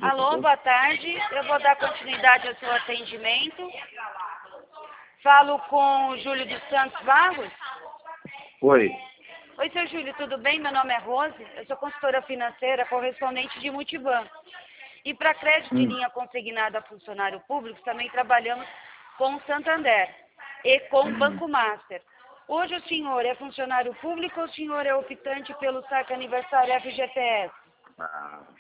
Alô, boa tarde. Eu vou dar continuidade ao seu atendimento. Falo com o Júlio dos Santos Barros. Oi. Oi, seu Júlio, tudo bem? Meu nome é Rose. Eu sou consultora financeira, correspondente de Multibanco. E para crédito de linha consignada a funcionário público, também trabalhamos com o Santander e com o Banco Master. Hoje o senhor é funcionário público ou o senhor é optante pelo saque aniversário FGTS?